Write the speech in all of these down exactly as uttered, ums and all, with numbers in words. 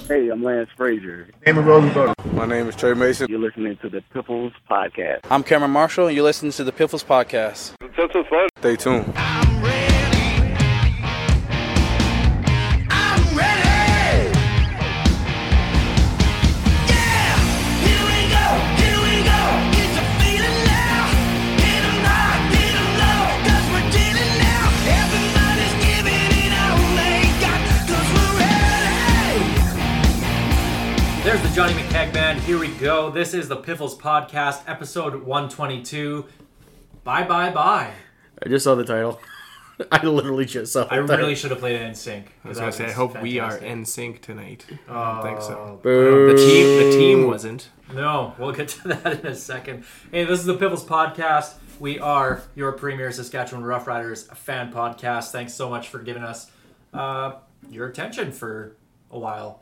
Hey, I'm Lance Frazier. Name of Rosenberg. My name is Trey Mason. You're listening to the Piffles Podcast. I'm Cameron Marshall, and you're listening to the Piffles Podcast. That's so fun. Stay tuned. I'm ready. I'm ready. Yeah, here we go, here we go. Get your feeling now. Get 'em high, get 'em low, 'cause we're dealing now. Everybody's giving it all they got, 'cause we're ready. There's the Johnny McKeag Band. Here we go. This is the Piffles Podcast, episode one twenty-two. Bye, bye, bye. I just saw the title. I literally just saw the I title. really should have played it in sync. I was going to say, I hope we are in sync tonight. I don't think so. Boo. The team, the team wasn't. No, we'll get to that in a second. Hey, this is the Piffles Podcast. We are your premier Saskatchewan Roughriders fan podcast. Thanks so much for giving us uh, your attention for a while.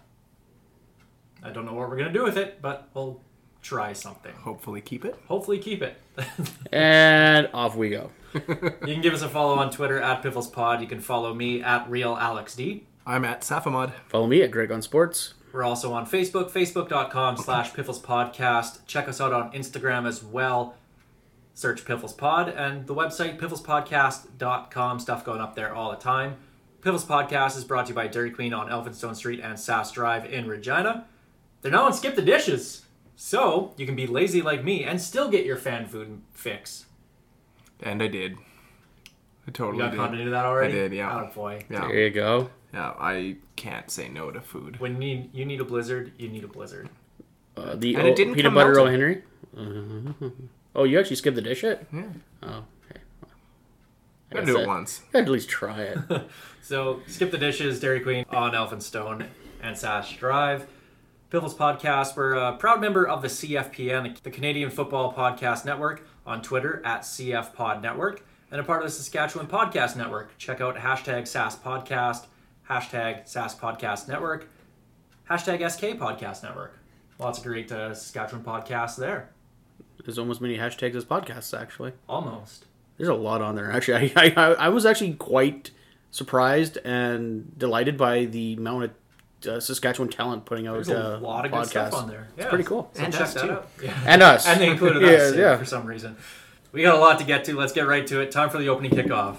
I don't know what we're going to do with it, but we'll try something. Hopefully keep it. Hopefully keep it. And off we go. You can give us a follow on Twitter at PifflesPod. You can follow me at RealAlexD. I'm at Safamod. Follow me at Greg on Sports. We're also on Facebook, facebook.com slash Piffles Podcast. Check us out on Instagram as well. Search Piffles Pod, and the website piffles podcast dot com. Stuff going up there all the time. Piffles Podcast is brought to you by Dairy Queen on Elphinstone Street and Sass Drive in Regina. They're now on Skip the Dishes, so you can be lazy like me and still get your fan food fix. And I did. I totally You got did. caught into that already? I did, yeah. Oh boy. Yeah. There you go. Yeah, I can't say no to food. When you need, you need a blizzard, you need a blizzard. Uh, the And it o- didn't peanut come butter O. melted. Henry. Uh-huh. Oh, you actually skipped the dish it? Yeah. Oh, okay. I Gotta guess do it that- once. I'd at least try it. So, Skip the Dishes, Dairy Queen on Elphinstone and Sash Drive. Piffles Podcast, we're a proud member of the C F P N, the Canadian Football Podcast Network, on Twitter at C F Pod Network, and a part of the Saskatchewan Podcast Network. Check out hashtag SAS Podcast, hashtag SAS Podcast Network, hashtag S K Podcast Network. Lots of great uh, Saskatchewan podcasts there. There's almost many hashtags as podcasts, actually. Almost. There's a lot on there. Actually, I, I, I was actually quite surprised and delighted by the amount of uh, Saskatchewan talent putting out There's a uh, lot of podcasts. good stuff on there. It's Yeah, pretty cool. So And check us, that too. out. Yeah. And us. And they included Yeah, us yeah. for some reason. We got a lot to get to. Let's get right to it. Time for the opening kickoff.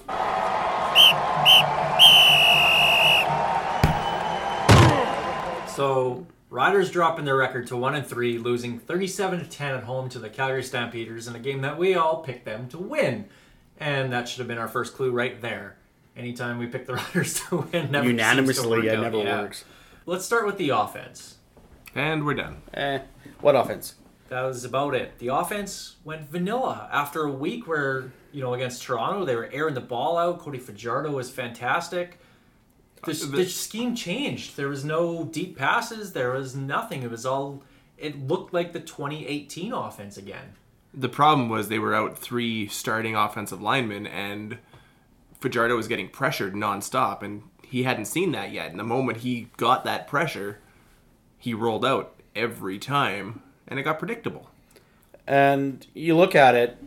So, Riders dropping their record to one and three, losing thirty-seven to ten at home to the Calgary Stampeders in a game that we all picked them to win. And that should have been our first clue right there. Anytime we pick the Riders to win, never Unanimously, seems to work it out. never Yeah. works. Let's start with the offense. And we're done. Eh, what offense? That was about it. The offense went vanilla after a week where, you know, against Toronto, they were airing the ball out. Cody Fajardo was fantastic. The, Uh, the- the scheme changed. There was no deep passes. There was nothing. It was all, it looked like the twenty eighteen offense again. The problem was they were out three starting offensive linemen, and Fajardo was getting pressured nonstop, and he hadn't seen that yet. And the moment he got that pressure, he rolled out every time, and it got predictable. And you look at it,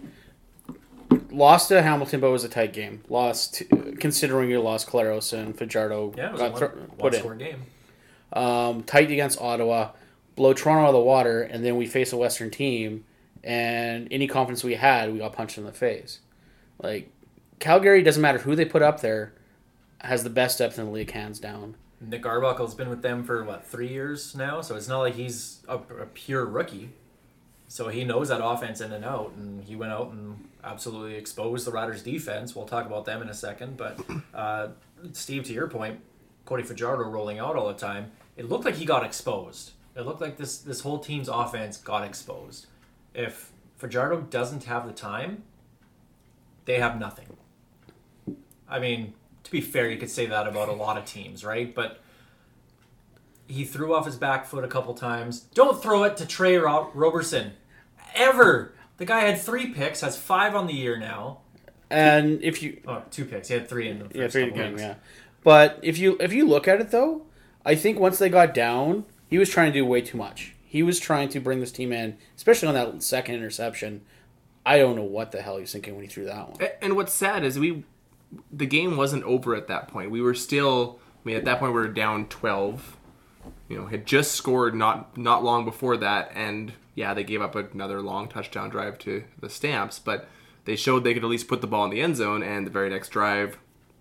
lost to Hamilton, but it was a tight game. Lost, considering you lost Claros and Fajardo Yeah, it was got a one, thro- one put score in. game. Um, tight against Ottawa, blow Toronto out of the water, and then we face a Western team, and any confidence we had, we got punched in the face. Like, Calgary, doesn't matter who they put up there, has the best depth in the league, hands down. Nick Arbuckle's been with them for, what, three years now? So it's not like he's a, a pure rookie. So he knows that offense in and out, and he went out and absolutely exposed the Riders' defense. We'll talk about them in a second. But, uh, Steve, to your point, Cody Fajardo rolling out all the time, it looked like he got exposed. It looked like this, this whole team's offense got exposed. If Fajardo doesn't have the time, they have nothing. I mean, to be fair, you could say that about a lot of teams, right? But he threw off his back foot a couple times. Don't throw it to Trey Ro- Roberson. Ever. The guy had three picks, has five on the year now. And if you, Oh, two picks. He had three in the first yeah, three couple game, weeks. yeah. But if you if you look at it though, I think once they got down, he was trying to do way too much. He was trying to bring this team in, especially on that second interception. I don't know what the hell he was thinking when he threw that one. A- And what's sad is we, the game wasn't over at that point. We were still, I mean, at that point we were down twelve. you know, had just scored not not long before that, and yeah, they gave up another long touchdown drive to the Stamps, but they showed they could at least put the ball in the end zone, and the very next drive,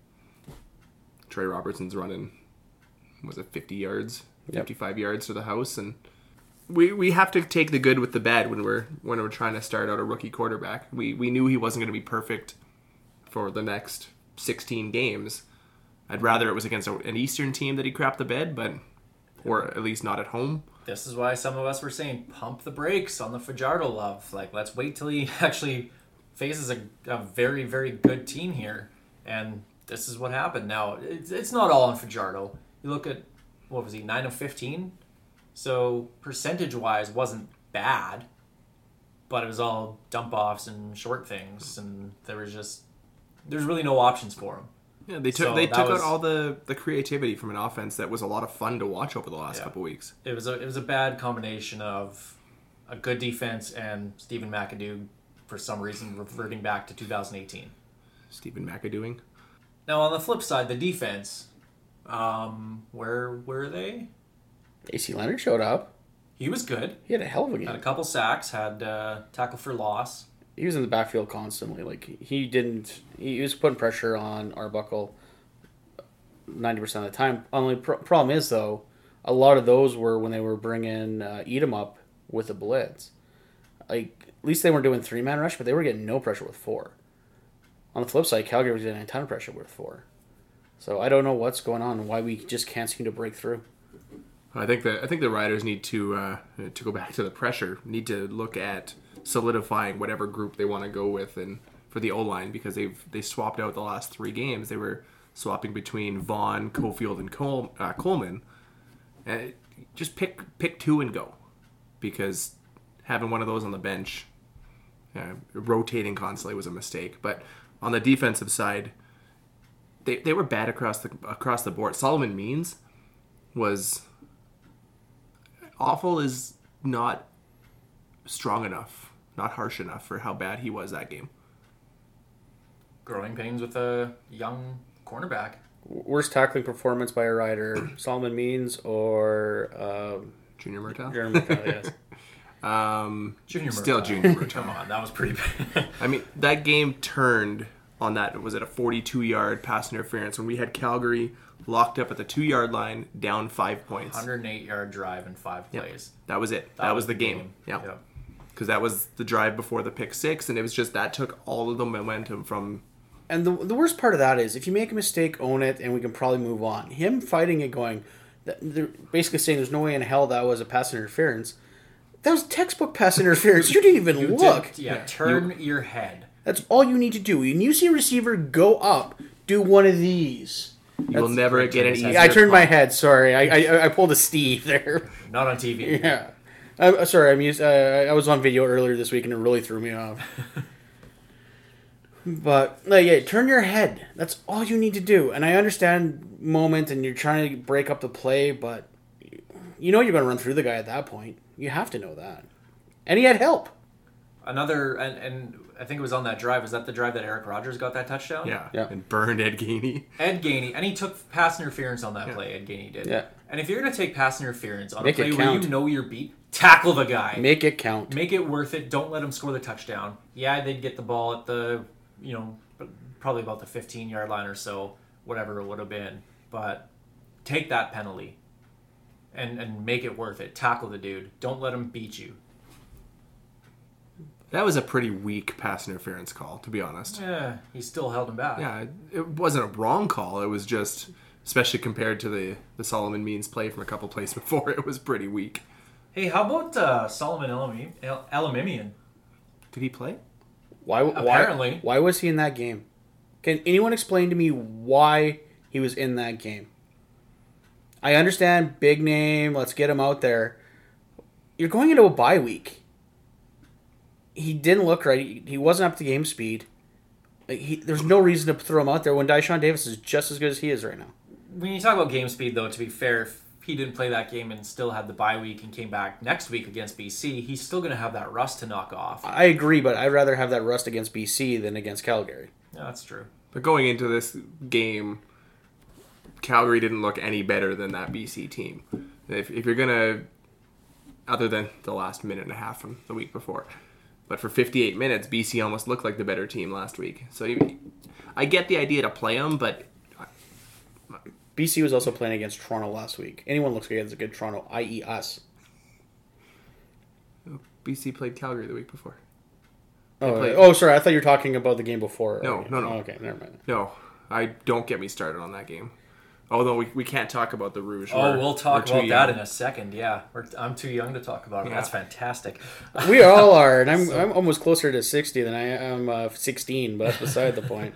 Trey Robertson's running, was it fifty yards, fifty-five yards to the house, and we we have to take the good with the bad when we're when we're trying to start out a rookie quarterback. We we knew he wasn't going to be perfect for the next sixteen games. I'd rather it was against a, an Eastern team that he crapped the bed, but or at least not at home. This is why some of us were saying pump the brakes on the Fajardo love. Like, let's wait till he actually faces a, a very, very good team here. And this is what happened. Now, it's, it's not all on Fajardo. You look at, what was he, nine of fifteen? So, percentage-wise, wasn't bad. But it was all dump-offs and short things. And there was just, there's really no options for him. Yeah, they took So they that took was- out all the, the creativity from an offense that was a lot of fun to watch over the last Yeah. couple weeks. It was a it was a bad combination of a good defense and Stephen McAdoo, for some reason, reverting back to two thousand eighteen. Stephen McAdooing. Now, on the flip side, the defense, um, where were they? A C Leonard showed up. He was good. He had a hell of a Had a game. couple sacks, had uh, tackle for loss. He was in the backfield constantly. Like he didn't. He was putting pressure on Arbuckle ninety percent of the time. Only pro- problem is though, a lot of those were when they were bringing uh, Edom up with a blitz. Like at least they weren't doing three man rush, but they were getting no pressure with four. On the flip side, Calgary was getting a ton of pressure with four. So I don't know what's going on and why we just can't seem to break through. I think that I think the Riders need to uh, to go back to the pressure. Need to look at solidifying whatever group they want to go with, and for the O line, because they've they swapped out the last three games. They were swapping between Vaughn, Cofield, and Cole, uh, Coleman. And just pick pick two and go, because having one of those on the bench, uh, rotating constantly was a mistake. But on the defensive side, they they were bad across the across the board. Solomon Means was awful is not strong enough, not harsh enough for how bad he was that game. Growing pains with a young cornerback. Worst tackling performance by a rider, Solomon Means or um, Junior Murtaugh? Jeremy McCall, yes. Um, Junior still Murtaugh. Junior Come Murtaugh. on, that was pretty bad. I mean, that game turned on that, was it a forty-two yard pass interference when we had Calgary locked up at the two yard line, down five points. one hundred eight yard drive in five Yep. plays. That was it. That, was the game. Yeah. Yep. Because that was the drive before the pick six, and it was just that took all of the momentum from. And the the worst part of that is, if you make a mistake, own it, and we can probably move on. Him fighting it, going, that- they're basically saying there's no way in hell that was a pass interference. That was textbook pass interference. You didn't even You look. did- yeah, turn your head. That's all you need to do. When you see a receiver go up, do one of these. You will never get an easier. Yeah, I turned my head. Sorry, I I, I pulled a Steve there. Not on T V. Yeah, I'm sorry. I'm used. Uh, I was on video earlier this week, and it really threw me off. But like, yeah, turn your head. That's all you need to do. And I understand moment, and you're trying to break up the play, but you know you're going to run through the guy at that point. You have to know that. And he had help. Another, and, and I think it was on that drive. Was that the drive that Eric Rogers got that touchdown? Yeah. Yeah. And burned Ed Gainey. Ed Gainey, and he took pass interference on that play. Ed Gainey did. Yeah. And if you're going to take pass interference on Make a it play where count. you know you're beat, tackle the guy. Make it count. Make it worth it. Don't let him score the touchdown. Yeah, they'd get the ball at the, you know, probably about the fifteen yard line or so, whatever it would have been. But take that penalty and, and make it worth it. Tackle the dude. Don't let him beat you. That was a pretty weak pass interference call, to be honest. Yeah, he still held him back. Yeah, it wasn't a wrong call. It was just, especially compared to the, the Solomon Means play from a couple plays before, it was pretty weak. Hey, how about uh, Solomon Elam- El- Elamimian? Did he play? Why? Apparently. Why, why was he in that game? Can anyone explain to me why he was in that game? I understand, big name, let's get him out there. You're going into a bye week. He didn't look right. He, he wasn't up to game speed. Like he, there's no reason to throw him out there when Dyshawn Davis is just as good as he is right now. When you talk about game speed, though, to be fair, if he didn't play that game and still had the bye week and came back next week against B C, he's still going to have that rust to knock off. I agree, but I'd rather have that rust against B C than against Calgary. Yeah, that's true. But going into this game, Calgary didn't look any better than that B C team. If, if you're going to, other than the last minute and a half from the week before, but for fifty-eight minutes, B C almost looked like the better team last week. So you, I get the idea to play them, but B C was also playing against Toronto last week. Anyone looks against a good Toronto, that is us. B C played Calgary the week before. Oh, played- oh, sorry. I thought you were talking about the game before. No, no, no. Oh, okay, never mind. No, I don't get me started on that game. Although we, we can't talk about the Rouge. Oh, We're- we'll talk we're too about that young. in a second. Yeah, We're, I'm too young to talk about it. Yeah. That's fantastic. We all are, and I'm I'm almost closer to sixty than I am uh, sixteen, but that's beside the point.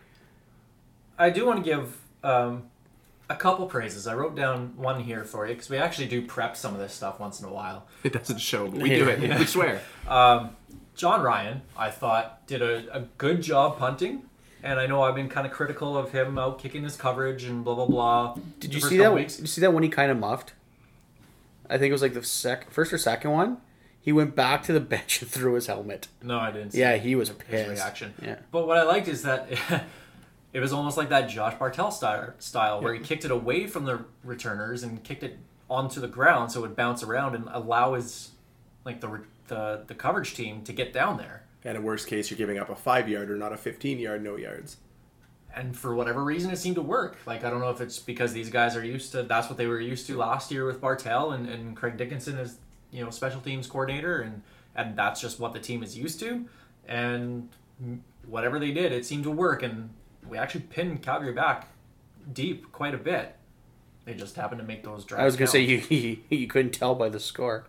I do want to give um, a couple praises. I wrote down one here for you because we actually do prep some of this stuff once in a while. It doesn't show, but we do it. We swear. John Ryan, I thought, did a, a good job punting. And I know I've been kind of critical of him out kicking his coverage and blah, blah, blah. Did the you first see that? couple Did weeks. you see that when he kind of muffed? I think it was like the sec- first or second one. He went back to the bench and threw his helmet. No, I didn't see Yeah, his he was pissed. reaction. Yeah. But what I liked is that it was almost like that Josh Bartel style, style where he kicked it away from the returners and kicked it onto the ground so it would bounce around and allow his, like the re- the, the coverage team to get down there. And in worst case, you're giving up a five-yarder, not a fifteen-yard, no yards. And for whatever reason, it seemed to work. Like, I don't know if it's because these guys are used to, that's what they were used to last year with Bartel and, and Craig Dickinson as, you know, special teams coordinator. And, and that's just what the team is used to. And whatever they did, it seemed to work. And we actually pinned Calgary back deep quite a bit. They just happened to make those drives. I was gonna count. say you, you you couldn't tell by the score.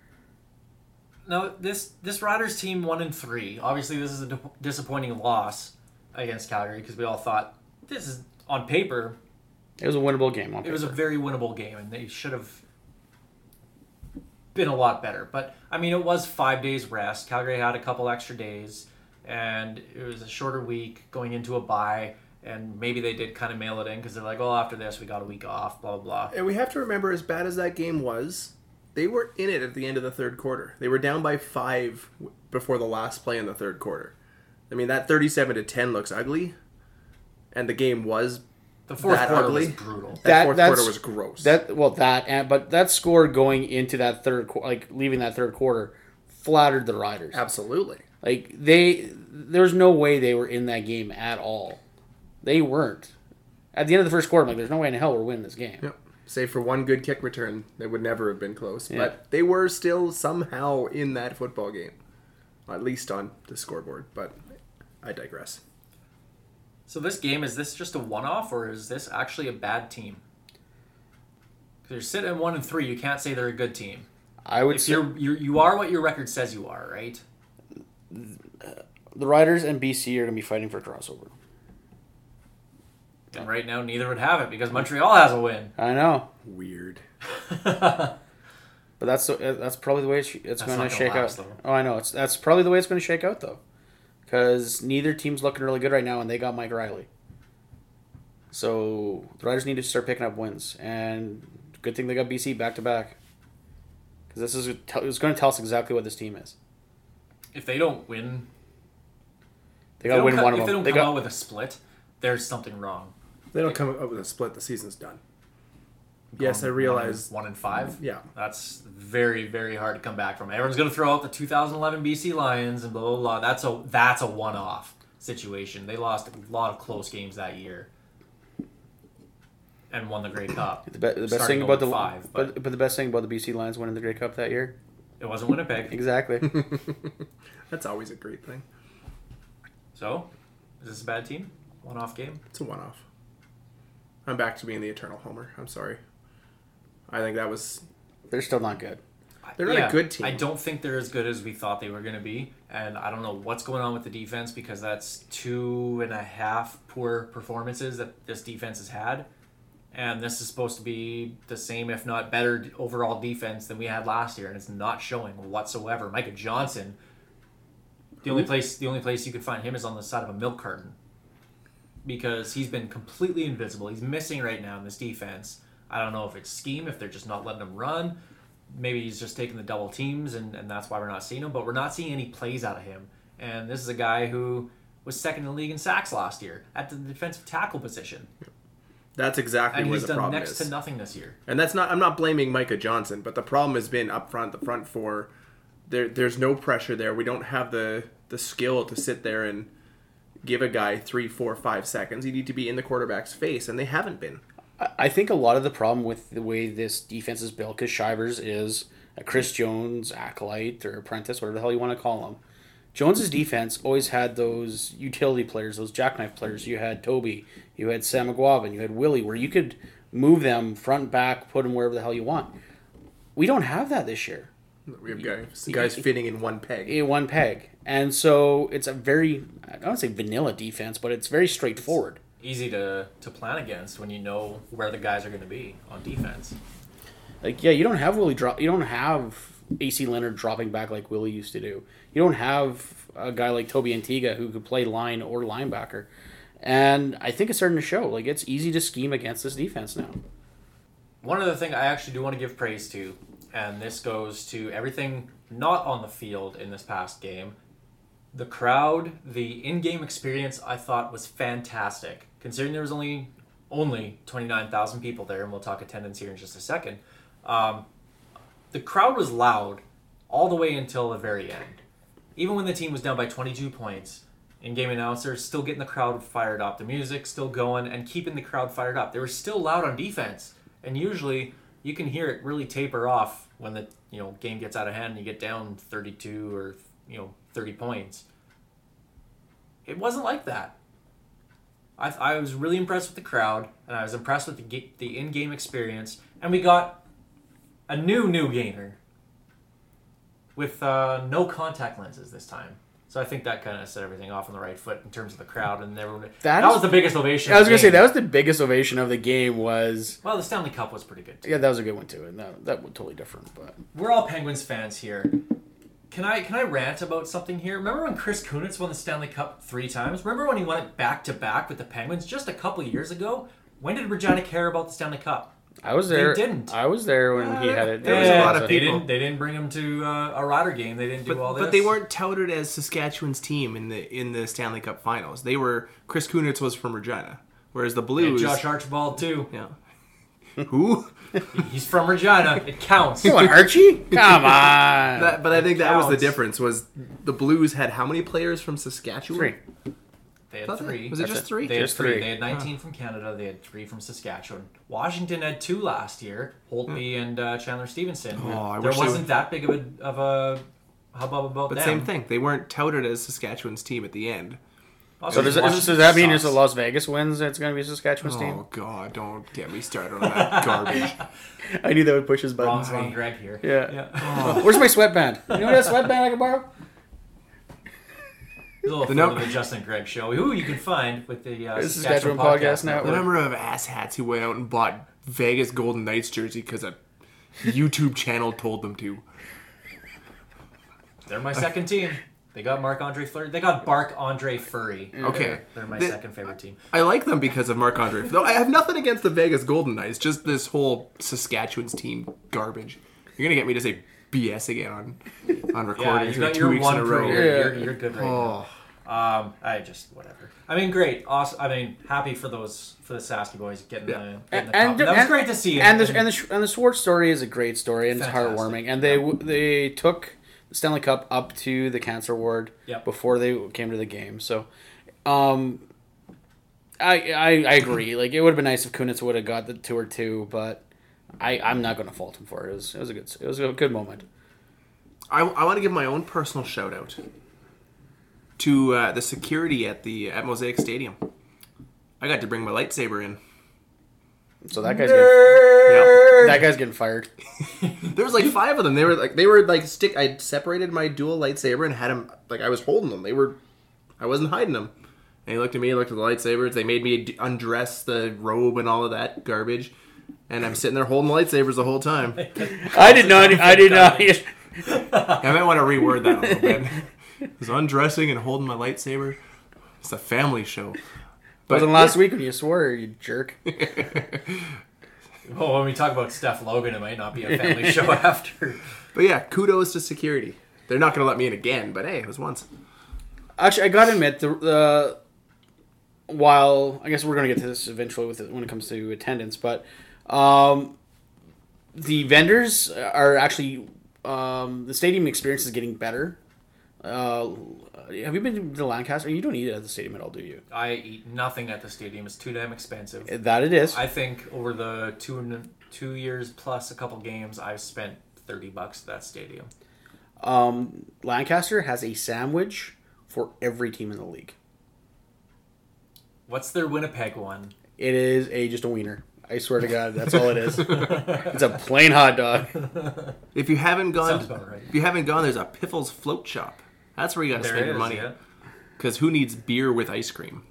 No, this this Riders team one and three. Obviously, this is a di- disappointing loss against Calgary because we all thought this is on paper. It was a winnable game. On It was a paper. very winnable game, and they should have been a lot better. But I mean, it was five days rest. Calgary had a couple extra days, and it was a shorter week going into a bye. And maybe they did kind of mail it in because they're like, "Oh, after this, we got a week off." Blah blah blah. And we have to remember, as bad as that game was, they were in it at the end of the third quarter. They were down by five w- before the last play in the third quarter. I mean, that thirty-seven to ten looks ugly, and the game was The fourth that quarter ugly. was brutal. That, That- fourth that's- quarter was gross. That well, that and but that score going into that third, qu- like leaving that third quarter, flattered the Riders. Absolutely. Like they, there's no way they were in that game at all. They weren't. At the end of the first quarter, I'm like, there's no way in hell we're winning this game. Yep. Save for one good kick return, they would never have been close. Yeah. But they were still somehow in that football game, at least on the scoreboard. But I digress. So this game, is this just a one-off, or is this actually a bad team? Because you're sitting at one and three, you can't say they're a good team. I would If say you're, you're you are what your record says you are, right? the Riders and B C are going to be fighting for crossover. And right now, neither would have it because Montreal has a win. I know, Weird. but that's the- that's probably the way it's, it's That's going not to gonna shake last, out. though. Oh, I know. It's that's probably the way it's going to shake out though, because neither team's looking really good right now, and they got Mike Riley. So the Riders need to start picking up wins, and good thing they got B C back to back, because this is it's going to tell us exactly what this team is. If they don't win, They if got to they win don't, one co- of if they them. don't They come out got with a split, there's something wrong. They don't come up with a split, the season's done. Yes, I Going realize. one and five. Yeah. That's very, very hard to come back from. Everyone's going to throw out the two thousand eleven B C Lions and blah blah blah. That's a that's a one-off situation. They lost a lot of close games that year, and won the Grey Cup. the, be, the best starting thing about the oh five, but, but but the best thing about the B C Lions winning the Grey Cup that year, it wasn't Winnipeg. exactly. That's always a great thing. So, is this a bad team? One-off game. It's a one-off. I'm back to being the eternal homer. I'm sorry. I think that was. They're still not good. They're not a good team. I don't think they're as good as we thought they were going to be, and I don't know what's going on with the defense because that's two and a half poor performances that this defense has had, and this is supposed to be the same, if not better, overall defense than we had last year, and it's not showing whatsoever. Micah Johnson, the only place the only place you could find him is on the side of a milk carton because he's been completely invisible. He's missing right now in this defense. I don't know if it's scheme, if they're just not letting him run. Maybe he's just taking the double teams, and, and that's why we're not seeing him. But we're not seeing any plays out of him. And this is a guy who was second in the league in sacks last year at the defensive tackle position. That's exactly And where he's the done problem next is. to nothing this year. And that's not. I'm not blaming Micah Johnson, but the problem has been up front, the front four. There, there's no pressure there. We don't have the the skill to sit there and give a guy three, four, five seconds. You need to be in the quarterback's face, and they haven't been. I think a lot of the problem with the way this defense is built, because Shivers is a Chris Jones acolyte or apprentice, whatever the hell you want to call him. Jones's defense always had those utility players, those jackknife players. You had Toby, you had Sam McGuavin, you had Willie, where you could move them front, back, put them wherever the hell you want. We don't have that this year. We have guys, guys fitting in one peg. In one peg. And so it's a very, I don't want to say vanilla defense, but it's very straightforward. Easy to, to plan against when you know where the guys are going to be on defense. Like, yeah, you don't have Willie drop. You don't have A C Leonard dropping back like Willie used to do. You don't have a guy like Toby Antigua who could play line or linebacker. And I think it's starting to show. Like, it's easy to scheme against this defense now. One other thing I actually do want to give praise to, and this goes to everything not on the field in this past game. The crowd, the in-game experience, I thought was fantastic. Considering there was only only twenty-nine thousand people there, and we'll talk attendance here in just a second. Um, the crowd was loud all the way until the very end. Even when the team was down by twenty-two points, in-game announcers still getting the crowd fired up. The music still going and keeping the crowd fired up. They were still loud on defense. And usually you can hear it really taper off when the you know game gets out of hand and you get down thirty-two or you know thirty points. It wasn't like that. I I was really impressed with the crowd, and I was impressed with the ga- the in-game experience, and we got a new new gainer with uh, no contact lenses this time. So I think that kind of set everything off on the right foot in terms of the crowd, and everyone. That, That is- was the biggest ovation. I was of the going to say, game. that was the biggest ovation of the game was... Well, the Stanley Cup was pretty good too. Yeah, that was a good one, too. And that, that was totally different, but... We're all Penguins fans here. Can I can I rant about something here? Remember when Chris Kunitz won the Stanley Cup three times? Remember when he won it back to back with the Penguins just a couple of years ago? When did Regina care about the Stanley Cup? I was there. They didn't. I was there when he had it. There was a lot of they people. didn't. They didn't bring him to uh, a Rider game. They didn't do But, all this. but they weren't touted as Saskatchewan's team in the in the Stanley Cup Finals. They were. Chris Kunitz was from Regina, whereas the And Blues. Josh Archibald too. Yeah. Who? He's from Regina. It counts. What, Archie? Come on. That, but I think that was the Counts. difference. Was the Blues had how many players from Saskatchewan? Three. They had Thought that- three. Was it That's just it. three? They had Just three. three. They had nineteen from Canada. They had three from Saskatchewan. Washington had two last year. Holtby and uh, Chandler Stevenson. Oh, I there wish they wasn't would- that big of a of a hubbub about But them. same thing. They weren't touted as Saskatchewan's team at the end. Also, So does, Washington does, does that mean sucks. it's a Las Vegas wins it's going to be Saskatchewan's team? Oh God! Don't get me started on that garbage. I knew that would push his Wrong, buttons. wrong Greg here. Yeah. yeah. Oh, where's my sweatband? You know that sweatband I can borrow? A little The the num- the Justin Greg show, who you can find with the uh, This is Saskatchewan, Saskatchewan Podcast, Podcast Network. The number of asshats who went out and bought Vegas Golden Knights jersey because a YouTube channel told them to. They're my second team. They got Marc Andre Fleury. They got Bark Andre Furry. Okay. They're, they're my The- second favorite team. I like them because of Marc Andre. No, I have nothing against the Vegas Golden Knights. Just this whole Saskatchewan's team garbage. You're gonna get me to say B S again on on Yeah, recordings you in got two your weeks one in a per row. year. Yeah. You're, you're good right Oh, now. Um, I just whatever. I mean, great, awesome. I mean, happy for those for the Sasky boys getting Yeah. the getting the And, cup. That was and- great to see. And the and the and the Schwartz story is a great story and Fantastic. it's heartwarming. And they they took the Stanley Cup up to the cancer ward Yep. before they came to the game. So, um, I I, I agree. Like it would have been nice if Kunitz would have got the two or two, but I I'm not going to fault him for it. It was it was a good it was a good moment. I, I want to give my own personal shout out to uh, the security at the at Mosaic Stadium. I got to bring my lightsaber in. So that guy's getting, Yeah. that guy's getting fired. There was like five of them. They were like they were like stick. I separated my dual lightsaber and had them like I was holding them. They were, I wasn't hiding them. And he looked at me, looked at the lightsabers. They made me d- undress the robe and all of that garbage. And I'm sitting there holding the lightsabers the whole time. I did not. I did not. I might want to reword that a little bit. I was undressing and holding my lightsaber. It's a family show. But Wasn't last week when you swore, you jerk. Oh, when we talk about Steph Logan, it might not be a family show after. But yeah, kudos to security. They're not going to let me in again, but hey, it was once. Actually, I gotta admit, the the while I guess we're going to get to this eventually with it when it comes to attendance, but um, the vendors are actually um, the stadium experience is getting better. Uh, have you been to Lancaster? You don't eat at the stadium at all, do you? I eat nothing at the stadium. It's too damn expensive. That it is. I think over the two two years plus a couple games, I've spent thirty bucks at that stadium. Um, Lancaster has a sandwich for every team in the league. What's their Winnipeg one? It is a just a wiener. I swear to God, that's all it is. It's a plain hot dog. If you haven't gone, Sounds about right. if you haven't gone, there's a Piffles Float Shop. That's where you got to There spend it your is, money. yeah. Because who needs beer with ice cream?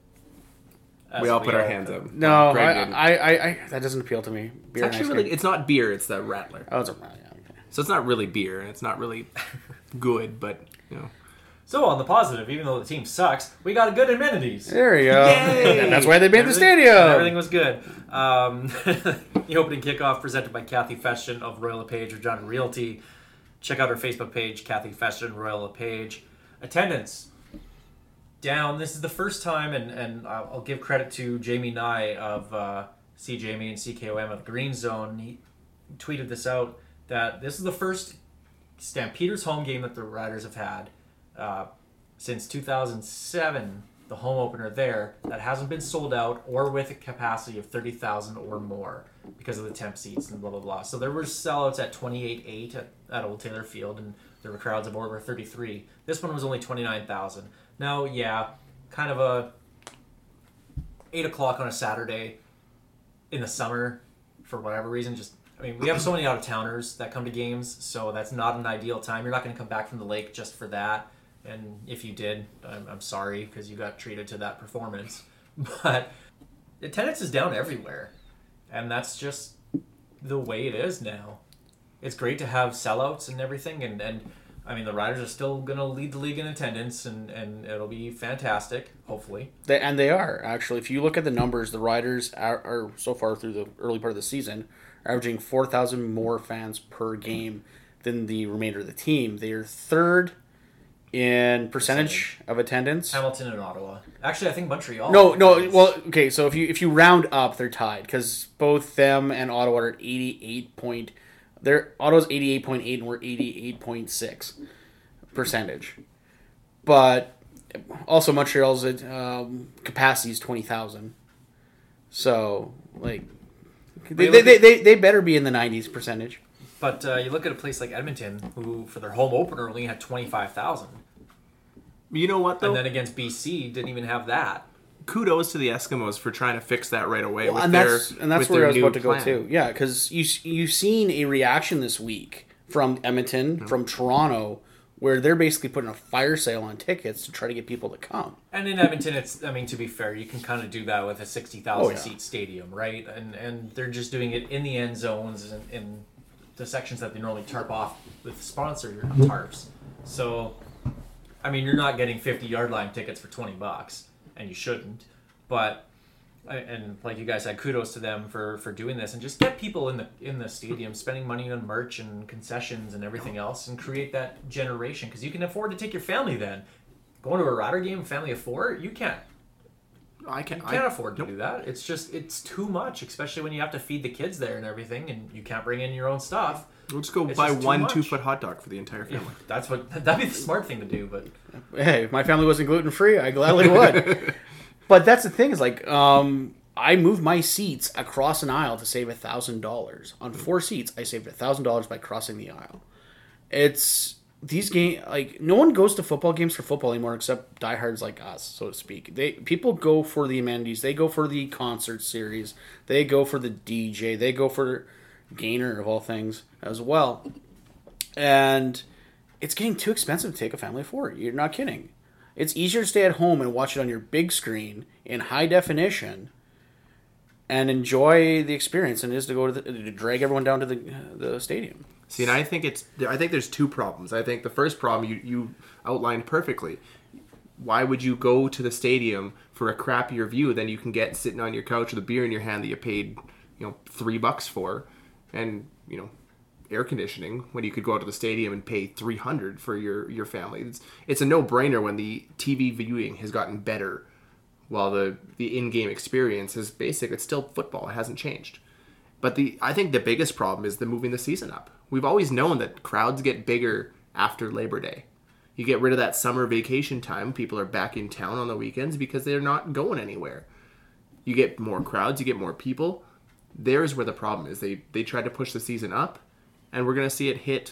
As we all put our hands do. up. No, Greg I, didn't. I, I, I, that doesn't appeal to me. Beer It's and actually ice really, cream. it's not beer. It's the Rattler. Oh, it's a yeah, okay. So it's not really beer, and it's not really good, but you know. So on the positive, even though the team sucks, we got good amenities. There you go. Yay! And that's why they made the Everything- stadium. Everything was good. Um, the opening kickoff presented by Kathy Feshton of Royal LePage Regina Realty. Check out our Facebook page, Kathy Feshton, Royal LePage. Attendance down. This is the first time, and, and I'll I'll give credit to Jamie Nye of uh, C Jamie and C K O M of Green Zone. He tweeted this out, that this is the first Stampeders home game that the Riders have had uh, since two thousand seven, the home opener there, that hasn't been sold out or with a capacity of thirty thousand or more because of the temp seats and blah, blah, blah. So there were sellouts at twenty-eight eight at, at Old Taylor Field, and there were crowds of over thirty-three. This one was only twenty-nine thousand. Now, yeah, kind of a eight o'clock on a Saturday in the summer for whatever reason. Just, I mean, we have so many out-of-towners that come to games, so that's not an ideal time. You're not going to come back from the lake just for that. And if you did, I'm, I'm sorry because you got treated to that performance. But attendance is down everywhere. And that's just the way it is now. It's great to have sellouts and everything. And, and I mean, the Riders are still going to lead the league in attendance, and, and it'll be fantastic, hopefully. They, and they are, actually. If you look at the numbers, the Riders are, are so far through the early part of the season, are averaging four thousand more fans per game than the remainder of the team. They are third in percentage, of attendance. Hamilton and Ottawa. Actually, I think Montreal. No, no. Well, okay. So if you if you round up, they're tied because both them and Ottawa are at eighty-eight point. Their Ottawa's eighty-eight point eight and we're eighty-eight point six percentage. But also Montreal's um, capacity is twenty thousand. So like they they, they they they better be in the nineties percentage. But uh, you look at a place like Edmonton, who for their home opener only had twenty-five thousand. You know what though? And then against B C, didn't even have that. Kudos to the Eskimos for trying to fix that right away. Well, with and their, that's and that's with where their I was new about to go plan. too. Yeah, because you you've seen a reaction this week from Edmonton, Mm-hmm. from Toronto, where they're basically putting a fire sale on tickets to try to get people to come. And in Edmonton, it's I mean, to be fair, you can kind of do that with a sixty thousand Oh, yeah. seat stadium, right? And and they're just doing it in the end zones and in the sections that they normally tarp off with sponsor tarps. So, I mean, you're not getting fifty yard line tickets for twenty bucks, and you shouldn't. But and like you guys said, kudos to them for, for doing this and just get people in the in the stadium spending money on merch and concessions and everything else and create that generation, because you can afford to take your family then. Going to a Rider game, family of four, you can't. I can't. You can't I, afford to nope. do that. It's just it's too much, especially when you have to feed the kids there and everything, and you can't bring in your own stuff. We'll just go It's buy just too one much. two foot hot dog for the entire Yeah, family. that's what that'd be the smart thing to do. But Hey, if my family wasn't gluten free, I gladly would. But that's the thing is like, um, I moved my seats across an aisle to save a thousand dollars on four seats. I saved a thousand dollars by crossing the aisle. It's these game like no one goes to football games for football anymore except diehards like us, so to speak. They people go for the amenities. They go for the concert series. They go for the D J. They go for Gainer of all things as well. And it's getting too expensive to take a family of four. You're not kidding. It's easier to stay at home and watch it on your big screen in high definition and enjoy the experience than it is to go to, the, to drag everyone down to the the stadium. See, and I think it's. I think there's two problems. I think the first problem you you outlined perfectly. Why would you go to the stadium for a crappier view than you can get sitting on your couch with a beer in your hand that you paid, you know, three bucks for, and you know, air conditioning when you could go out to the stadium and pay three hundred for your your family? It's it's a no brainer when the T V viewing has gotten better while the, the in-game experience is basic. It's still football. It hasn't changed. But the I think the biggest problem is the moving the season up. We've always known that crowds get bigger after Labor Day. You get rid of that summer vacation time. People are back in town on the weekends because they're not going anywhere. You get more crowds. You get more people. There's where the problem is. They they tried to push the season up, and we're going to see it hit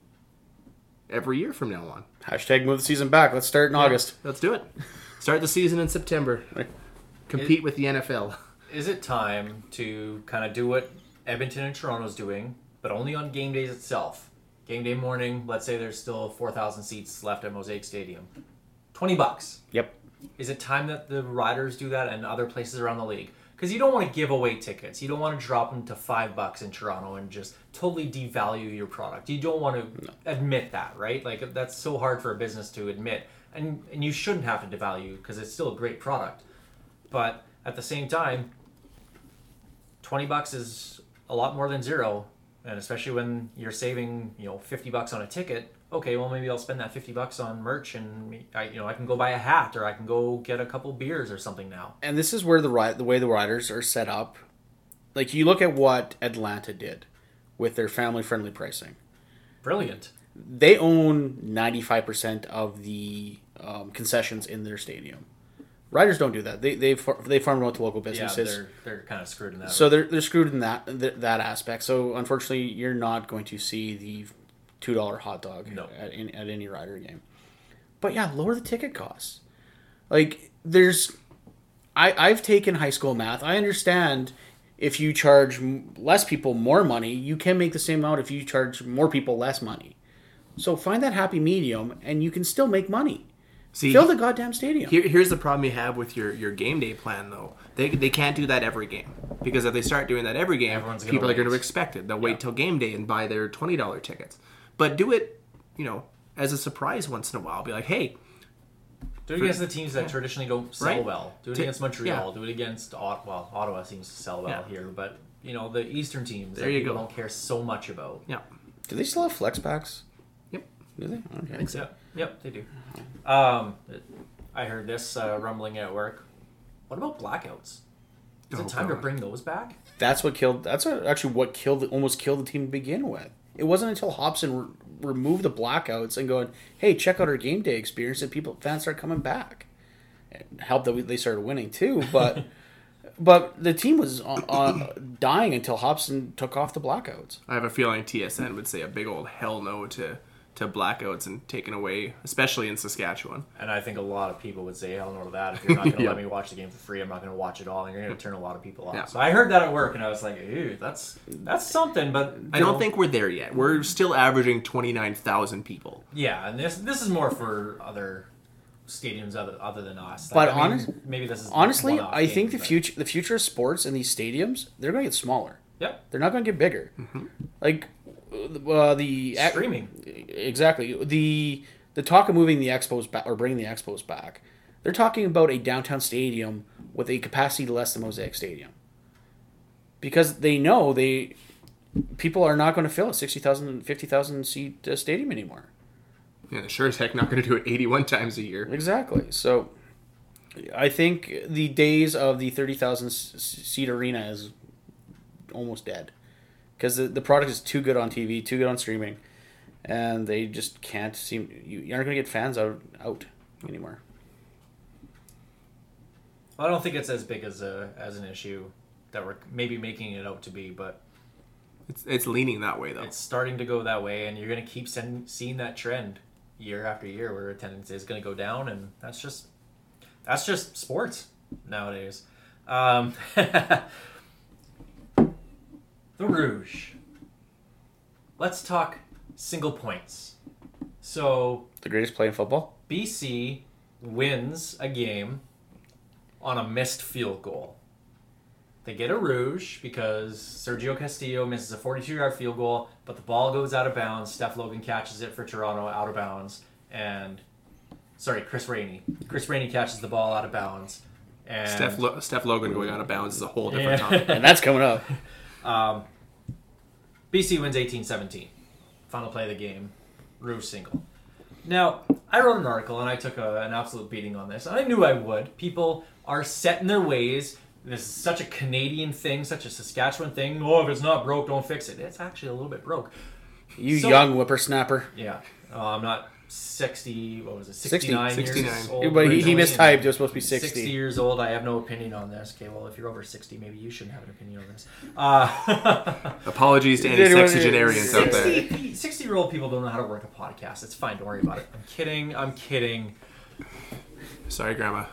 every year from now on. Hashtag move the season back. Let's start in August. Let's do it. Start the season in September. Compete It- with the N F L. Is it time to kind of do what Edmonton and Toronto's doing, but only on game days itself? Game day morning, let's say there's still four thousand seats left at Mosaic Stadium. twenty bucks. Yep. Is it time that the Riders do that and other places around the league? Because you don't want to give away tickets. You don't want to drop them to five bucks in Toronto and just totally devalue your product. You don't want to no. admit that, right? Like, that's so hard for a business to admit. And, and you shouldn't have to devalue because it's still a great product. But at the same time, twenty bucks is a lot more than zero, and especially when you're saving, you know, fifty bucks on a ticket. Okay, well maybe I'll spend that fifty bucks on merch, and I, you know, I can go buy a hat, or I can go get a couple beers or something now. And this is where the ri- the way the Riders are set up. Like, you look at what Atlanta did with their family-friendly pricing. Brilliant. They own ninety-five percent of the um, concessions in their stadium. Riders don't do that. They they far- they farm out to local businesses. Yeah, they're they're kind of screwed in that. So they're they're screwed in that th- that aspect. So unfortunately, you're not going to see the two dollar hot dog No. at in, at any Rider game. But yeah, lower the ticket costs. Like, there's, I I've taken high school math. I understand if you charge m- less people more money, you can make the same amount if you charge more people less money. So find that happy medium, and you can still make money. See, Fill the goddamn stadium. Here, here's the problem you have with your, your game day plan, though. They they can't do that every game. Because if they start doing that every game, Everyone's gonna people are going to wait. expect it. They'll Yeah. wait till game day and buy their twenty dollar tickets. But do it, you know, as a surprise once in a while. Be like, hey. Do it against the teams that traditionally don't sell Right. well. Do it Ta- against Montreal. yeah. Do it against, Ot- well, Ottawa seems to sell well Yeah. here. But, you know, the Eastern teams There that you people go. don't care so much about. Yeah. Do they still have flex packs? Yep. Do they? Okay. I think so. Yep, yep, they do. Um, I heard this uh, rumbling at work. What about blackouts? Is Oh, it time God. to bring those back? That's what killed. That's what- actually what killed, almost killed the team to begin with. It wasn't until Hobson re- removed the blackouts and going, "Hey, check out our game day experience," and people fans started coming back. It helped that we, they started winning too, but but the team was on, on dying until Hobson took off the blackouts. I have a feeling T S N would say a big old hell no to, to blackouts and taking away, especially in Saskatchewan. And I think a lot of people would say, hell no to that. If you're not going to Yeah. let me watch the game for free, I'm not going to watch it all. And you're going to turn a lot of people off. Yeah. So I heard that at work, and I was like, ew, that's that's something. But I you don't know, think we're there yet. We're still averaging twenty-nine thousand people. Yeah, and this this is more for other stadiums other other than us. But I mean, honest- maybe this is Honestly, one-off I think games, the but- future the future of sports in these stadiums, they're going to get smaller. Yep, They're not going to get bigger. Like uh, the streaming. Exactly. The the talk of moving the Expos back or bringing the Expos back, they're talking about a downtown stadium with a capacity less than Mosaic Stadium. Because they know they people are not going to fill a sixty thousand, fifty thousand seat uh, stadium anymore. Yeah, sure as heck not going to do it eighty-one times a year. Exactly. So I think the days of the thirty thousand seat arena is almost dead. Because the, the product is too good on T V, too good on streaming, and they just can't seem. You, you aren't going to get fans out out anymore. Well, I don't think it's as big as a as an issue that we're maybe making it out to be, but It's it's leaning that way though. it's starting to go that way, and you're going to keep send, seeing that trend year after year where attendance is going to go down, and that's just that's just sports nowadays. Um, the Rouge. Let's talk single points. So The greatest play in football. B C wins a game on a missed field goal. They get a rouge because Sergio Castillo misses a forty-two yard field goal, but the ball goes out of bounds. Steph Logan catches it for Toronto out of bounds. And, sorry, Chris Rainey. Chris Rainey catches the ball out of bounds. And Steph, Lo- Steph Logan going out of bounds is a whole different Yeah. topic. And that's coming up. Um, B C wins eighteen seventeen. Final play of the game. Rouge single. Now, I wrote an article and I took a, an absolute beating on this. I knew I would. People are set in their ways. This is such a Canadian thing, such a Saskatchewan thing. Oh, if it's not broke, don't fix it. It's actually a little bit broke. You So- young whippersnapper. Yeah. Uh, I'm not sixty, what was it, sixty-nine, sixty. years sixty-nine. old. But he, he originally, mistyped. and It was supposed to be sixty. sixty years old. I have no opinion on this. Okay, well, if you're over sixty, maybe you shouldn't have an opinion on this. Uh, Apologies to any Anyone- sexagenarians out there. sixty, sixty-year-old people don't know how to work a podcast. It's fine. Don't worry about it. I'm kidding. I'm kidding. Sorry, Grandma.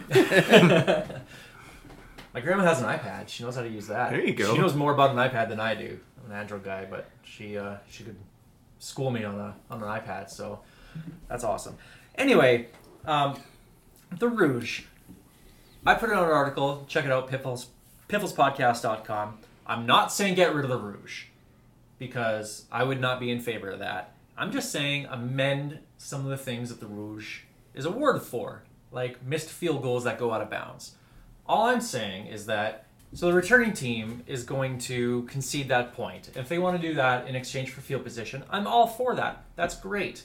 My grandma has an iPad. She knows how to use that. There you go. She knows more about an iPad than I do. I'm an Android guy, but she uh, she could school me on a on an iPad. So that's awesome. Anyway, um, the Rouge. I put it on an article. Check it out. Piffles piffles podcast dot com. I'm not saying get rid of the Rouge because I would not be in favor of that. I'm just saying amend some of the things that the Rouge is awarded for, like missed field goals that go out of bounds. All I'm saying is that, so the returning team is going to concede that point. If they want to do that in exchange for field position, I'm all for that. That's great.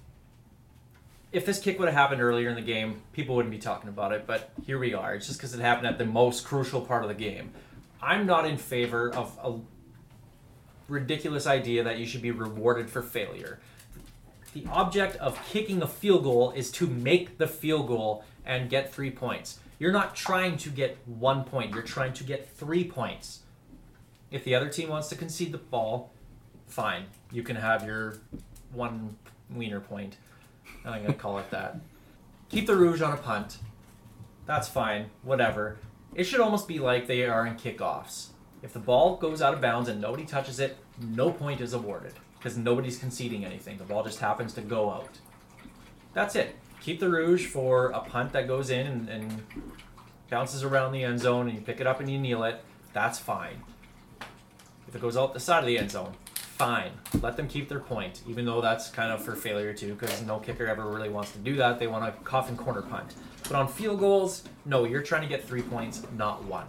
If this kick would have happened earlier in the game, people wouldn't be talking about it, but here we are. It's just because it happened at the most crucial part of the game. I'm not in favor of a ridiculous idea that you should be rewarded for failure. The object of kicking a field goal is to make the field goal and get three points. You're not trying to get one point. You're trying to get three points. If the other team wants to concede the ball, fine. You can have your one wiener point. I'm going to call it that. Keep the Rouge on a punt. That's fine. Whatever. It should almost be like they are in kickoffs. If the ball goes out of bounds and nobody touches it, no point is awarded because nobody's conceding anything. The ball just happens to go out. That's it. Keep the Rouge for a punt that goes in and, and bounces around the end zone and you pick it up and you kneel it. That's fine. If it goes out the side of the end zone, fine. Let them keep their point, even though that's kind of for failure too, because no kicker ever really wants to do that. They want a coffin corner punt. But on field goals, no, you're trying to get three points, not one.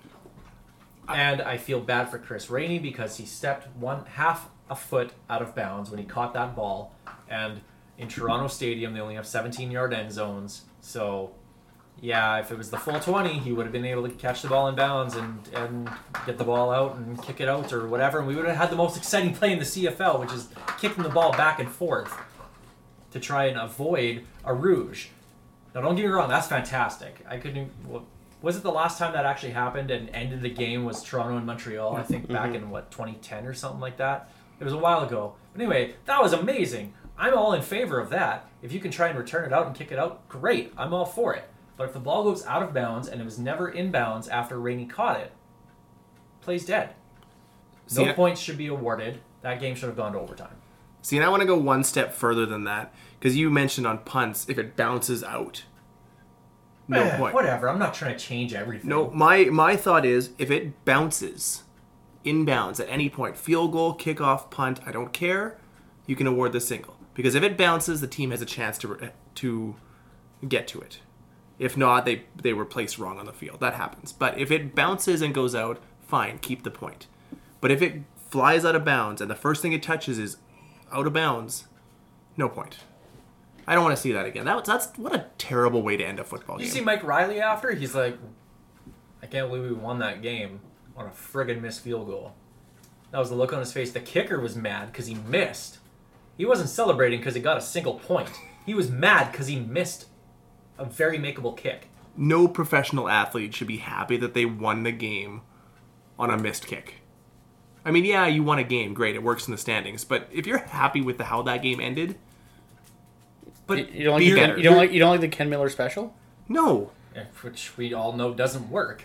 And I feel bad for Chris Rainey because he stepped one half a foot out of bounds when he caught that ball. And in Toronto Stadium, they only have seventeen-yard end zones. So, yeah, if it was the full twenty, he would have been able to catch the ball in bounds and, and get the ball out and kick it out or whatever. And we would have had the most exciting play in the C F L, which is kicking the ball back and forth to try and avoid a Rouge. Now, don't get me wrong, that's fantastic. I couldn't... Well, was it the last time that actually happened and ended the game was Toronto and Montreal? I think back in, what, twenty ten or something like that? It was a while ago. But anyway, that was amazing. I'm all in favor of that. If you can try and return it out and kick it out, great. I'm all for it. But if the ball goes out of bounds and it was never in bounds after Rainey caught it, play's dead. No See, I- points should be awarded. That game should have gone to overtime. See, and I want to go one step further than that because you mentioned on punts if it bounces out, no Eh, point. Whatever. I'm not trying to change everything. No, my my thought is if it bounces inbounds at any point, field goal, kickoff, punt, I don't care. You can award the single because if it bounces, the team has a chance to to get to it. If not, they they were placed wrong on the field. That happens. But if it bounces and goes out, fine, keep the point. But if it flies out of bounds and the first thing it touches is out of bounds, no point. I don't want to see that again. That, that's what a terrible way to end a football You game. see Mike Riley after? He's like, I can't believe we won that game on a friggin' missed field goal. That was the look on his face. The kicker was mad because he missed. He wasn't celebrating because he got a single point. He was mad because he missed a very makeable kick. No professional athlete should be happy that they won the game on a missed kick. I mean, yeah, you won a game. Great, it works in the standings. But if you're happy with the, how that game ended, but You don't like be the, better. you don't like you don't like the Ken Miller special? No. Which we all know doesn't work.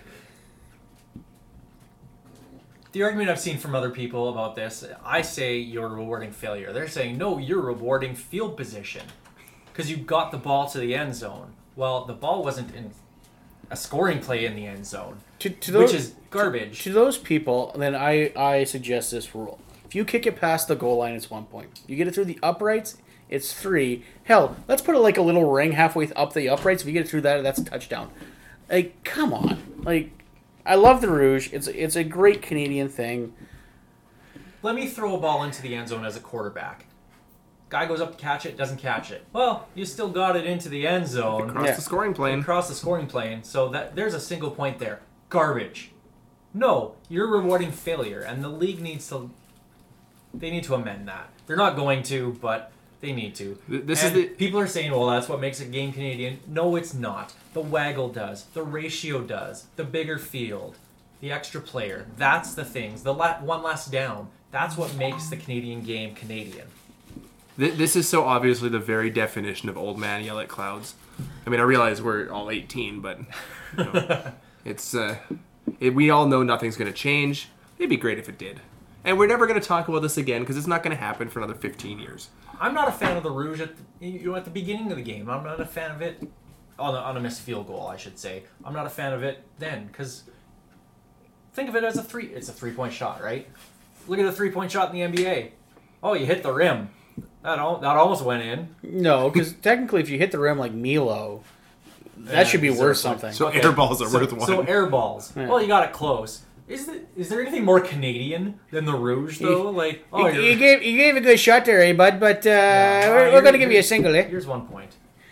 The argument I've seen from other people about this, I say you're rewarding failure. They're saying, no, you're rewarding field position because you got the ball to the end zone. Well, the ball wasn't in a scoring play in the end zone, To, to those, which is garbage. To those people, then I, I suggest this rule. If you kick it past the goal line, it's one point. You get it through the uprights, it's three. Hell, let's put it like a little ring halfway up the uprights. If you get it through that, that's a touchdown. Like, come on. Like, I love the Rouge. It's it's a great Canadian thing. Let me throw a ball into the end zone as a quarterback. Guy goes up to catch it, doesn't catch it. Well, you still got it into the end zone. Across Yeah. the scoring plane. Across the scoring plane. So that there's a single point there. Garbage. No, you're rewarding failure, and the league needs to. They need to amend that. They're not going to, but they need to. Th- this And is the- people are saying, well, that's what makes a game Canadian. No, it's not. The waggle does. The ratio does. The bigger field. The extra player. That's the things. The la- one last down. That's what makes the Canadian game Canadian. Th- This is so obviously the very definition of old man yell at clouds. I mean, I realize we're all eighteen, but you know, it's uh, it, we all know nothing's going to change. It'd be great if it did, and we're never going to talk about this again because it's not going to happen for another fifteen years. I'm not a fan of the Rouge at the, you know, at the beginning of the game. I'm not a fan of it on a, on a missed field goal, I should say. I'm not a fan of it then because think of it as a three. It's a three point shot, right? Look at a three point shot in the N B A. Oh, you hit the rim. That al- that almost went in. No, because technically, if you hit the rim like Milo, that Yeah, should be deserves worth it. something. So Okay, air balls are so, worth one. So air balls. Yeah. Well, you got it close. Is the, is there anything more Canadian than the Rouge though? Like, oh, you, you're, you gave you gave a good shot there, eh, bud? But uh, Yeah, we're, we're you're- going to give you a you're- single, eh? Here's one point.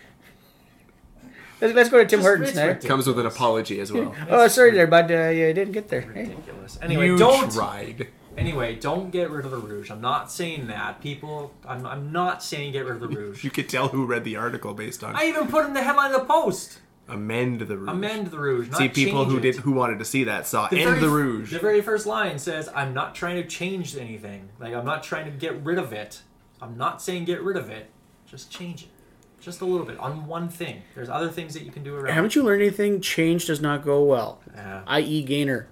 Let's, let's go to Tim Just- Hortons it's now. ridiculous. Comes with an apology as well. Oh, sorry there, bud. Uh, you didn't get there. eh? Ridiculous. Anyway, you don't tried. Anyway, don't get rid of the Rouge. I'm not saying that. People, I'm, I'm not saying get rid of the Rouge. You could tell who read the article based on I even put in the headline of the post. amend the Rouge. Amend the Rouge. Not See, people change who it. did who wanted to see that saw The end very- the Rouge. The very first line says, I'm not trying to change anything. Like, I'm not trying to get rid of it. I'm not saying get rid of it. Just change it. Just a little bit. On one thing. There's other things that you can do around Haven't you learned anything? Change does not go well. Yeah. that is. Gainer.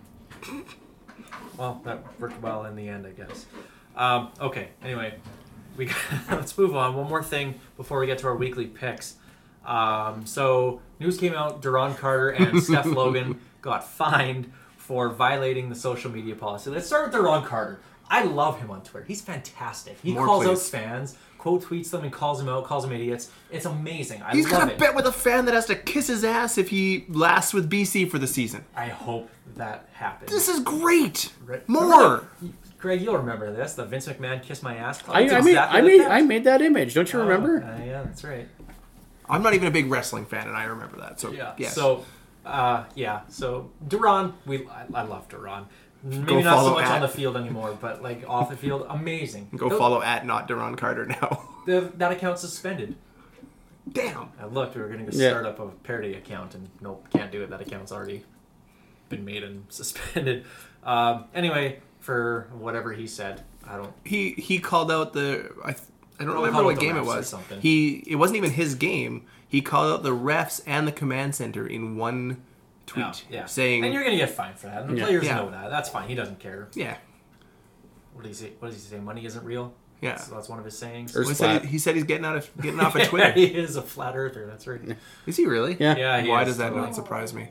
Well, that worked well in the end, I guess. Um, okay, anyway, we let's move on. One more thing before we get to our weekly picks. Um, so, news came out, Duron Carter and Steph Logan got fined for violating the social media policy. Let's start with Duron Carter. I love him on Twitter. He's fantastic. He More, calls out please. fans, quote tweets them and calls them out, calls them idiots. It's amazing. I He's love gonna it. bet with a fan that has to kiss his ass if he lasts with B C for the season. I hope that happens. This is great. Right. More. Remember that- Greg, you'll remember this. The Vince McMahon kiss my ass. I, It's I made exactly I like made that. I made that image. Don't you Oh, remember? uh, yeah, that's right. I'm not even a big wrestling fan, and I remember that. So Yeah. yes. So, uh, yeah. So Duron, we I, I love Duron. Maybe Go not so follow much at- on the field anymore, but like off the field, amazing. go Th- follow at not Duron Carter now. The, that account suspended. Damn. I looked. We were going to Yeah. start up a parody account, and nope, can't do it. That account's already been made and suspended. Um, anyway, for whatever he said, I don't. He he called out the I th- I don't Oh, he remember called what out the game it refs or was. something. He it wasn't even his game. He called out the refs and the command center in one tweet, Oh, yeah. saying and you're going to get fined for that. And the Yeah. players Yeah. know that. That's fine. He doesn't care. yeah What does he say? What does he say? Money isn't real. yeah. That's, that's one of his sayings. Or- He said, flat. he said he's getting out of getting off of Twitter. he is a flat earther. That's right. Is he really? Yeah. Yeah. He Why is, does that totally. not surprise me?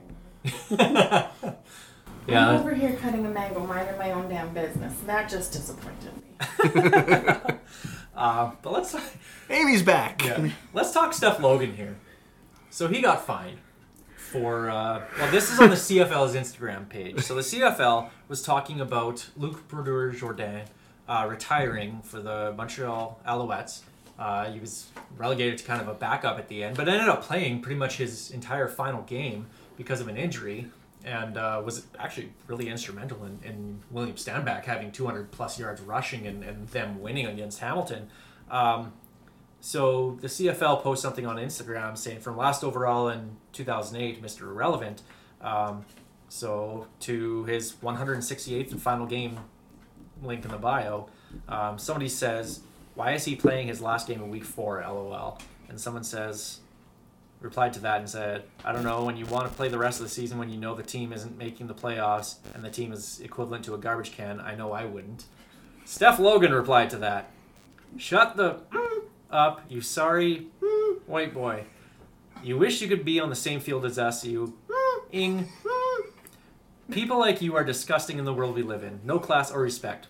I'm Yeah. over here cutting a mango, minding my own damn business. That just disappointed me. Uh, but let's Amy's back. yeah, let's talk Steph Logan here. So he got fined for uh, well, this is on the C F L's Instagram page. So the C F L was talking about Luc Brodeur-Jourdain uh, retiring for the Montreal Alouettes. Uh, he was relegated to kind of a backup at the end, but ended up playing pretty much his entire final game because of an injury, and uh, was actually really instrumental in, in William Stanback having two hundred plus yards rushing and, and them winning against Hamilton. Um, so the C F L posted something on Instagram saying from last overall in two thousand eight, Mister Irrelevant, um, so to his one hundred sixty-eighth and final game, link in the bio, um, somebody says, why is he playing his last game in week four, LOL? And someone says, replied to that and said, I don't know, when you want to play the rest of the season when you know the team isn't making the playoffs and the team is equivalent to a garbage can, I know I wouldn't. Steph Logan replied to that, shut the up, you sorry white boy. You wish you could be on the same field as us, you ing. People like you are disgusting in the world we live in. No class or respect.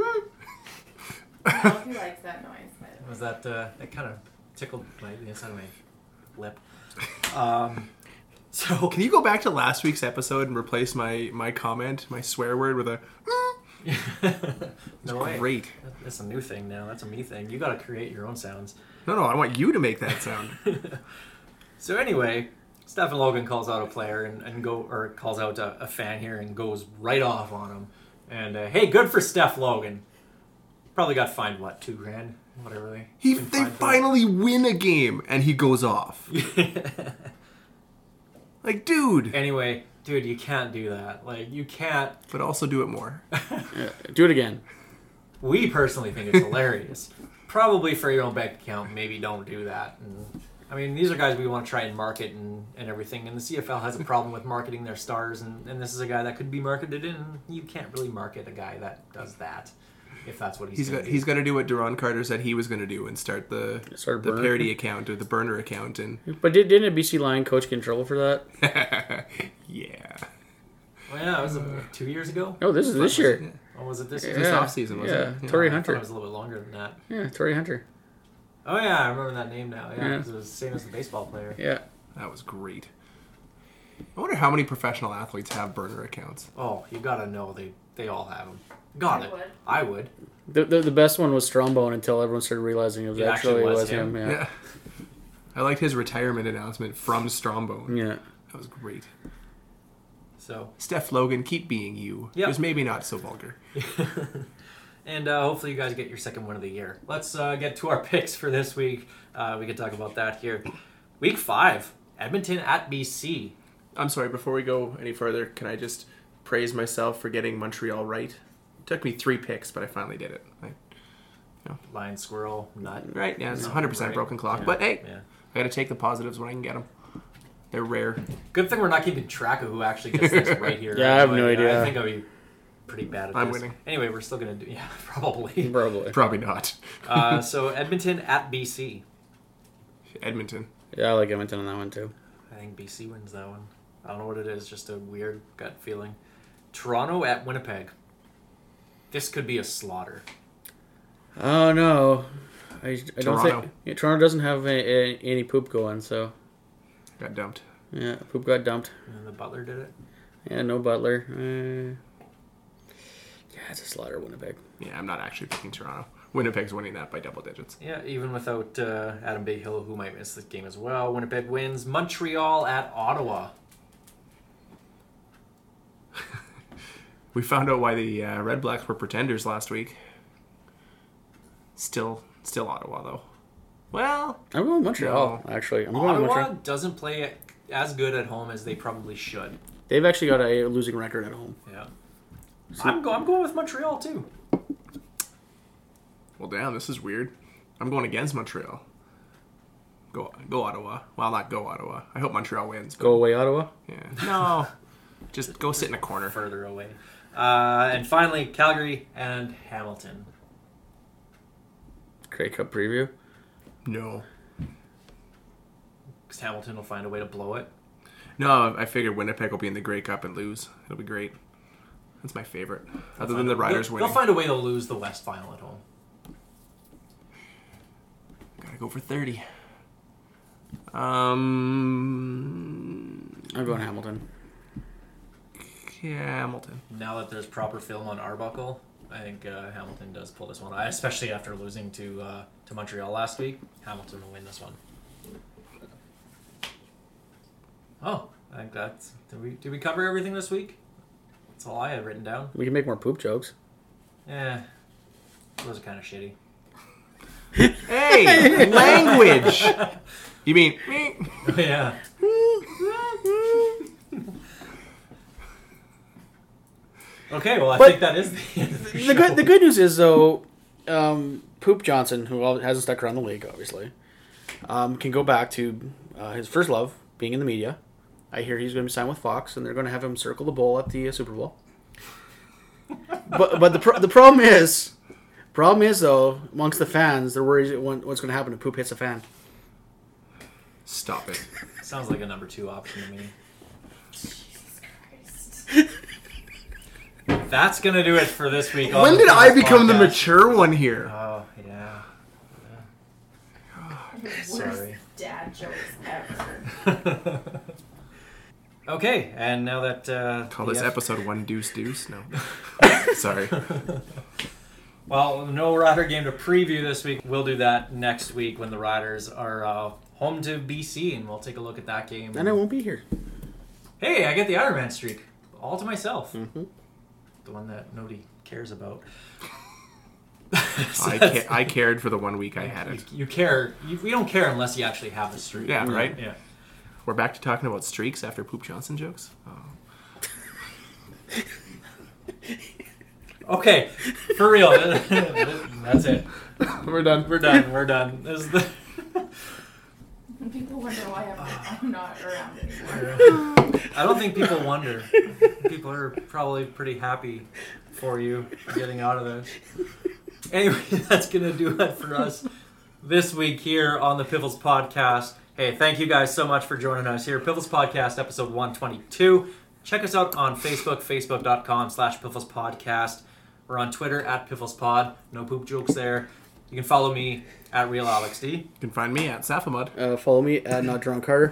I hope he likes that noise. But Was that, uh, that kind of tickled my, the inside of my lip. Um, so, Can you go back to last week's episode and replace my my comment, my swear word, with a? No way. Great. That's a new thing now. That's a me thing. You got to create your own sounds. No, no, I want you to make that sound. So anyway, Stephen Logan calls out a player and, and go or calls out a, a fan here and goes right off on him. And uh, hey, good for Steph Logan. Probably got fined what, two grand, whatever they. He been they fined for. finally win a game and he goes off. Like, dude. Anyway, dude, you can't do that. Like, you can't. But also do it more. Yeah, do it again. We personally think it's hilarious. Probably for your own bank account, maybe don't do that. And, I mean, these are guys we want to try and market and, and everything. And the C F L has a problem with marketing their stars. And, and this is a guy that could be marketed in. You can't really market a guy that does that. If that's what he's, He's gonna got do. he's got to do what Duron Carter said he was going to do and start the Start a the burner. parody account or the burner account and But did, didn't a B C Lion coach get in trouble for that? yeah. Well, yeah, it was uh, two years ago. Oh, this is this year. Or was it this Yeah. year? This off season was yeah. it? Yeah. Torrey I thought Hunter. it was a little bit longer than that. Yeah, Torrey Hunter. Oh yeah, I remember that name now. Yeah, Yeah. 'cause it was the same as the baseball player. Yeah. That was great. I wonder how many professional athletes have burner accounts. Oh, you gotta know they they all have them. Got I it. would. I would. The, the the best one was Strombone until everyone started realizing it was It actually, actually was was him. him. Yeah. Yeah. I liked his retirement announcement from Strombone. Yeah. That was great. So, Steph Logan, keep being you. Yep. Just maybe not so vulgar. and uh, hopefully you guys get your second win of the year. Let's uh, get to our picks for this week. Uh, we can talk about that here. Week five, Edmonton at B C. I'm sorry, before we go any further, can I just praise myself for getting Montreal right? It took me three picks, but I finally did it. I, Lion, squirrel, nut. right? Yeah, it's No, one hundred percent right. broken clock. Yeah, But hey, yeah. I gotta take the positives when I can get them. They're rare. Good thing we're not keeping track of who actually gets this right here. Yeah, I have no idea. I think I'll be pretty bad at I'm this. winning. Anyway, we're still gonna do. Yeah, probably. Probably. Probably not. uh, so Edmonton at B C. Edmonton. Yeah, I like Edmonton on that one too. I think B C wins that one. I don't know what it is, just a weird gut feeling. Toronto at Winnipeg. This could be a slaughter. Oh no, I, I don't Toronto. think yeah, Toronto doesn't have a, a, any poop going. So Got dumped. yeah, poop got dumped. And the Butler did it. Yeah, no Butler. Uh, yeah, it's a slaughter, Winnipeg. Yeah, I'm not actually picking Toronto. Winnipeg's winning that by double digits. Yeah, even without uh, Adam Bighill, who might miss this game as well. Winnipeg wins. Montreal at Ottawa. We found out why the uh, Red Blacks were pretenders last week. Still, still Ottawa though. Well, I'm going Montreal. Actually, I'm going Ottawa Montreal. doesn't play as good at home as they probably should. They've actually got a losing record at home. Yeah. I'm, go- I'm going with Montreal too. well, damn, this is weird. I'm going against Montreal. Go, go Ottawa. Well, not go Ottawa. I hope Montreal wins. But Go away, Ottawa. yeah. No, just go sit in a corner. Further away. Uh, and finally, Calgary and Hamilton. Grey Cup preview. No, Because Hamilton will find a way to blow it. no. I figured Winnipeg will be in the Grey Cup and lose. It'll be great. That's my favorite. Other than the Riders they'll, winning. They'll find a way to lose the West Final at home. Gotta go for thirty. Um, I'm going Hamilton. Hamilton. Now that there's proper film on Arbuckle, I think uh, Hamilton does pull this one. I, especially after losing to uh, to Montreal last week, Hamilton will win this one. Oh, I think that's. Did we did we cover everything this week? That's all I had written down. We can make more poop jokes. Yeah, those are kind of shitty. Hey, language. You mean? Yeah. Okay, well I But think that is the end of the, The show. good the good news is though, um, Poop Johnson, who al- hasn't stuck around the league, obviously, um, can go back to uh, his first love, being in the media. I hear he's going to be signed with Fox, and they're going to have him circle the bowl at the uh, Super Bowl. but but the pro- the problem is, problem is though, amongst the fans, they're worried what- what's going to happen if Poop hits a fan. Stop it. Sounds like a number two option to me. Jesus Christ. That's gonna do it for this week. on When the did I People's become the Podcast. mature one here? Oh yeah. Worst Sorry. dad jokes ever. Okay, and now that uh, Call the this F- episode one deuce deuce. No, sorry. Well, no Rider game to preview this week. We'll do that next week when the Riders are uh, home to B C, and we'll take a look at that game. And I won't be here. Hey, I get the Ironman streak all to myself. Mm-hmm. The one that nobody cares about. I ca- I cared for the one week I had it. You, you care. You, we don't care unless you actually have the streak. Yeah, right? Yeah. We're back to talking about streaks after Poop Johnson jokes. Oh. Okay, for real. That's it. We're done. We're done. We're done. This is the... People wonder why I'm, I'm not around anymore. I don't think people wonder. People are probably pretty happy for you getting out of this. Anyway, that's going to do it for us this week here on the Piffles Podcast. Hey, thank you guys so much for joining us here. Piffles Podcast, episode one twenty-two. Check us out on Facebook, facebook.com slash Piffles Podcast. We're on Twitter at Piffles Pod. No poop jokes there. You can follow me at Real Alex D. You can find me at Safamud. Uh, follow me at Not Drunk Carter.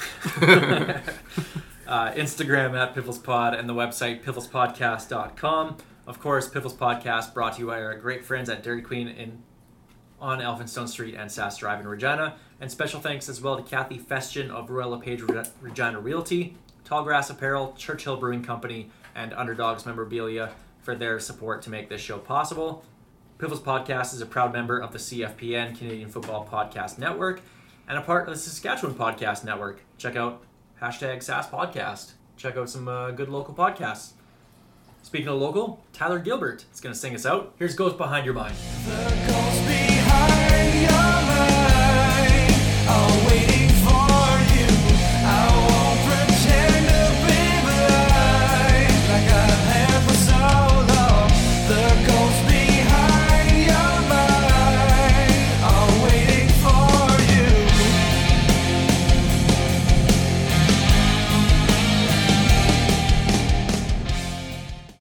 uh, Instagram at Piffles Pod and the website piffles podcast dot com. Of course, Piffles Podcast brought to you by our great friends at Dairy Queen in on Elphinstone Street and Sass Drive in Regina. And special thanks as well to Kathy Festian of Royal LePage Re- Regina Realty, Tallgrass Apparel, Churchill Brewing Company, and Underdogs Memorabilia for their support to make this show possible. Piffles Podcast is a proud member of the C F P N, Canadian Football Podcast Network, and a part of the Saskatchewan Podcast Network. Check out hashtag Sass Podcast. Check out some uh, good local podcasts. Speaking of local, Tyler Gilbert is going to sing us out. Here's Ghost Behind Your Mind. The ghost behind your